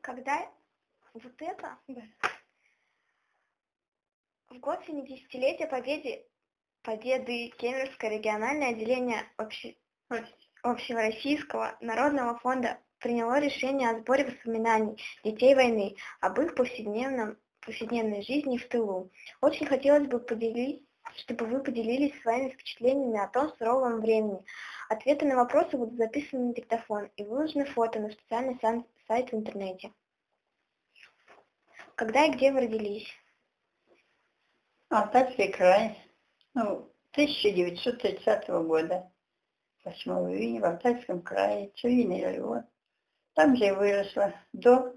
Когда вот это Да. в год 70-летия Победы Кемеровское региональное отделение Общероссийского народного фонда приняло решение о сборе воспоминаний детей войны об их повседневной жизни в тылу. Очень хотелось бы чтобы вы поделились своими впечатлениями о том суровом времени. Ответы на вопросы будут записаны на диктофон и выложены фото на специальный сайт в интернете. Когда и где вы родились? Алтайский край, 1930 года, 8 июня в Алтайском крае, Цивильный район. Там же я выросла до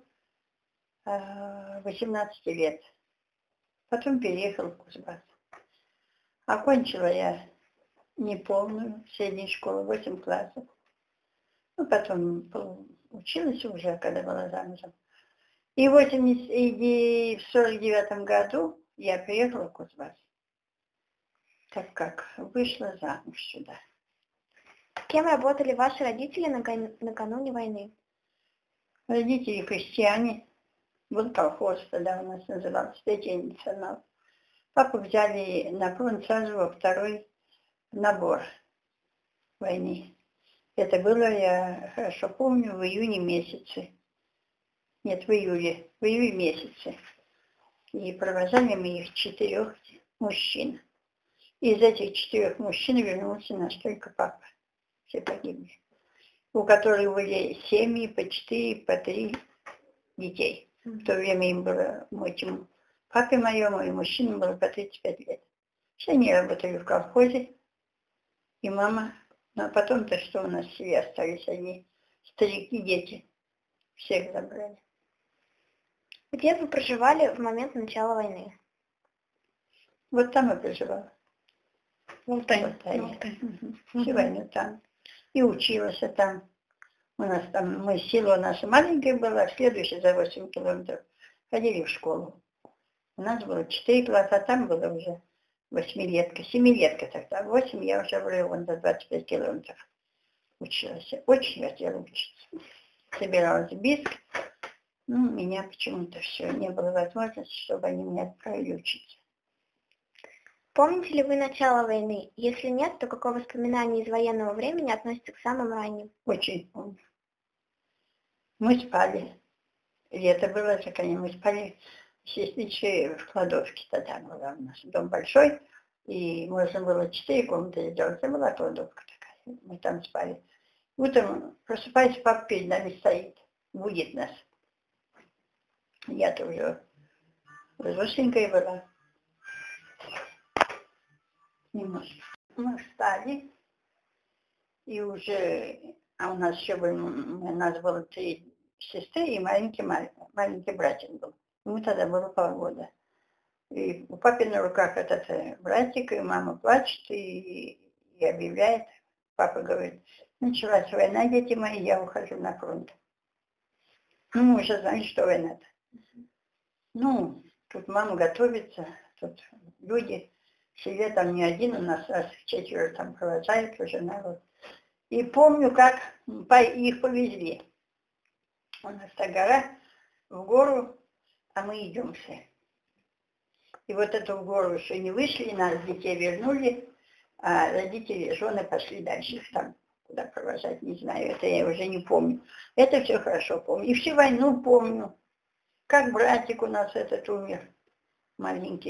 18 лет. Потом переехала в Кузбасс. Окончила я неполную среднюю школу, 8 классов. Потом училась уже, когда была замужем. И в 49 году я приехала в Кузбасс, так как вышла замуж сюда. Кем работали ваши родители накануне войны? Родители крестьяне. Был колхоз, тогда у нас назывался Третий национал. Папу взяли на фронт сразу во второй набор войны. Это было, я хорошо помню, в июне месяце. Нет, в июле месяце. И провожали мы их 4 мужчин. Из этих 4 мужчин вернулся наш только папа. Все погибли. У которых были семьи по 4, по 3 детей. В то время им было, папе моему и мужчинам было по 35 лет. Все они работали в колхозе. И мама. А потом-то что у нас все остались одни старики, дети. Всех забрали. Где вы проживали в момент начала войны? Вот там я проживала. В Алтае. Всю войну там. И училась там. У нас там, село наше маленькое было, следующее за 8 километров. Ходили в школу. У нас было 4 класса, а там было уже 8-летка, 7-летка тогда. 8 я уже в район за 25 километров училась. Очень хотела учиться. Собиралась в Бийск. У меня почему-то все, не было возможности, чтобы они меня отправили учиться. Помните ли вы начало войны? Если нет, то какое воспоминание из военного времени относится к самым ранним? Очень помню. Мы спали. Лето было, так мы спали с сестричкой в кладовке. Тогда была у нас дом большой, и можно было 4 комнаты сделать. Это была кладовка такая. Мы там спали. Утром просыпаясь, папа перед нами стоит, будет нас. Я-то уже взросленькая была. Немножко. Мы встали, и уже, а у нас еще у нас было 3 сестры и маленький братик был. Ему тогда было полгода. И у папы на руках этот братик, и мама плачет, и объявляет. Папа говорит, началась война, дети мои, я ухожу на фронт. Мы уже знали, что война-то. Тут мама готовится, тут люди. Себе там не один, у нас 4 там провожают уже народ. И помню, как их повезли. У нас та гора, в гору, а мы идем все. И вот эту гору еще не вышли, нас детей вернули, а родители, жены пошли дальше там, куда провожать, не знаю, это я уже не помню. Это все хорошо помню. И всю войну помню, как братик у нас этот умер, маленький.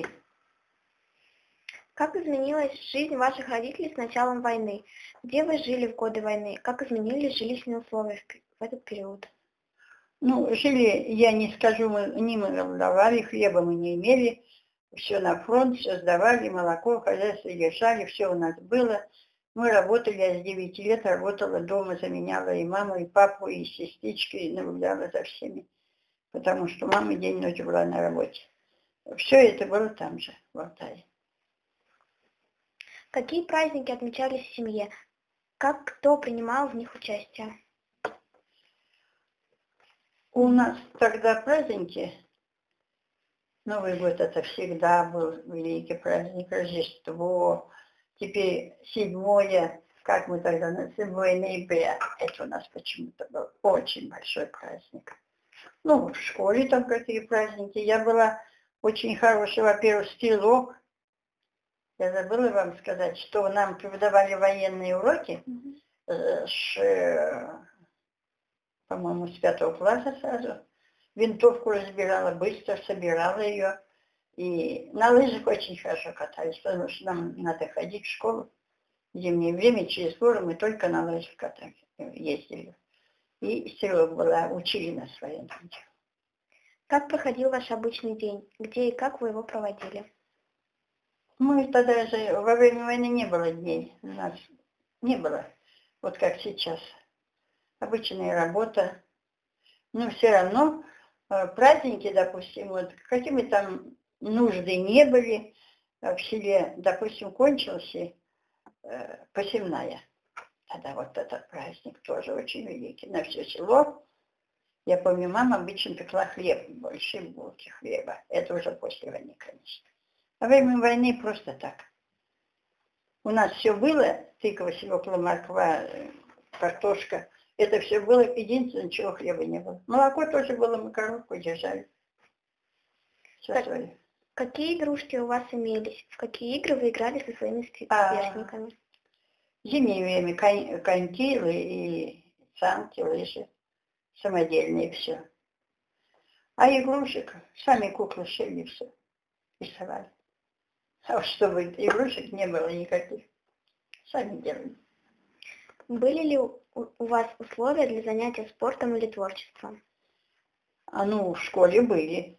Как изменилась жизнь ваших родителей с началом войны? Где вы жили в годы войны? Как изменились жилищные условия в этот период? Жили, я не скажу, мы голодовали, хлеба мы не имели. Все на фронт, все сдавали, молоко, хозяйство держали, все у нас было. Мы работали, я с 9 лет работала дома, заменяла и маму, и папу, и сестрички, и наблюдала за всеми. Потому что мама день и ночь была на работе. Все это было там же, в Алтае. Какие праздники отмечались в семье? Как кто принимал в них участие? У нас тогда праздники, Новый год это всегда был великий праздник, Рождество, теперь 7, как мы тогда на 7 ноября, это у нас почему-то был очень большой праздник. Ну, в школе там какие праздники. Я была очень хороший, во-первых, стрелок. Я забыла вам сказать, что нам преподавали военные уроки, по-моему, с 5 класса сразу. Винтовку разбирала, быстро собирала ее. И на лыжах очень хорошо катались, потому что нам надо ходить в школу. В зимнее время через горы мы только на лыжах катались, ездили. И стрелок была, учили нас военным. Как проходил ваш обычный день? Где и как вы его проводили? Мы тогда же, во время войны не было дней, у нас не было, вот как сейчас. Обычная работа. Но все равно праздники, допустим, вот какими там нужды не были, в селе, допустим, кончился посевная. Тогда вот этот праздник тоже очень великий на все село. Я помню, мама обычно пекла хлеб, большие булки хлеба. Это уже после войны, конечно. Во время войны просто так. У нас все было, тыква, свекла, морква, картошка. Это все было, единственное, чего хлеба не было. Молоко тоже было, мы коровку держали. Все свое. Какие игрушки у вас имелись? В какие игры вы играли со своими сверстниками? Зимнее время коньки и санки, лыжи. Самодельные все. А игрушек, сами куклы шили все. Рисовали. А чтобы игрушек не было никаких. Сами делали. Были ли у вас условия для занятия спортом или творчеством? В школе были.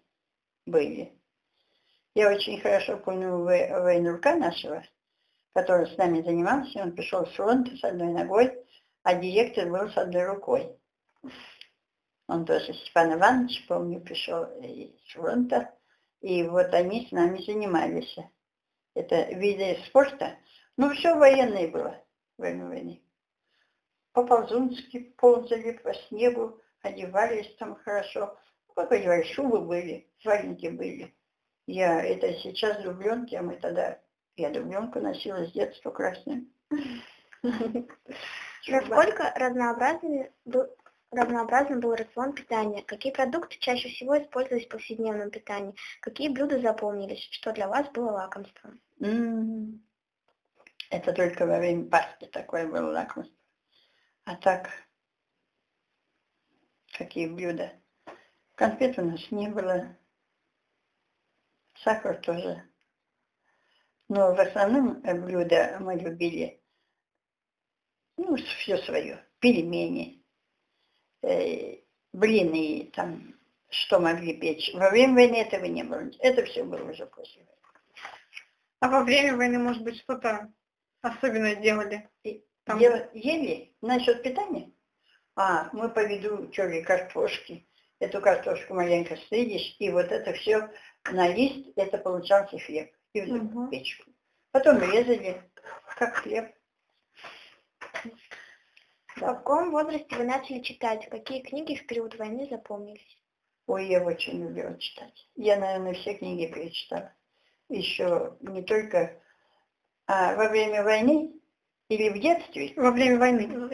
Я очень хорошо помню военрука нашего, который с нами занимался. Он пришел с фронта с одной ногой, а директор был с одной рукой. Он тоже, Степан Иванович, помню, пришел с фронта. И вот они с нами занимались. Это виды спорта. Все военное было во время войны. По-ползунски ползали по снегу, одевались там хорошо. Как одевались, шубы были, валенки были. Это сейчас дубленки, а мы тогда... Я дубленку носила с детства красную. Насколько разнообразен был рацион питания? Какие продукты чаще всего использовались в повседневном питании? Какие блюда запомнились? Что для вас было лакомством? Это только во время Пасхи такое было лакомство. А так, какие блюда? Конфет у нас не было. Сахар тоже. Но в основном блюда мы любили, все свое. Пельмени, блины, там, что могли печь. Во время войны этого не было. Это все было уже после войны. А во время войны, может быть, что-то особенное делали? Ели насчет питания? Мы по виду терли картошки. Эту картошку маленько съедешь, и вот это все на лист, это получался хлеб. И в печку. Потом резали, как хлеб. В каком возрасте вы начали читать? Какие книги в период войны запомнились? Ой, я очень любила читать. Я, наверное, все книги перечитала. Еще не только во время войны или в детстве. Во время войны.